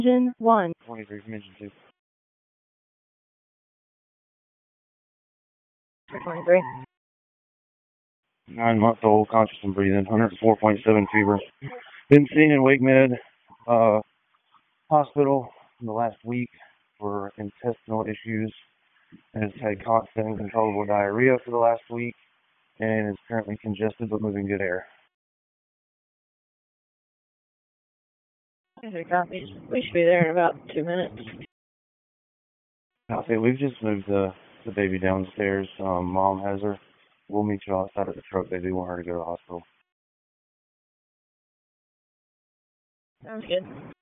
Engine 1. 23 from engine 2. 23. 9-month-old, conscious and breathing, 104.7 fever. Been seen in Wake Med Hospital in the last week for intestinal issues. Has had constant and controllable diarrhea for the last week and is currently congested but moving good air. Okay, copy. We should be there in about 2 minutes. Okay, we've just moved the baby downstairs. Mom has her. We'll meet you outside of the truck. They do want her to go to the hospital. Sounds good.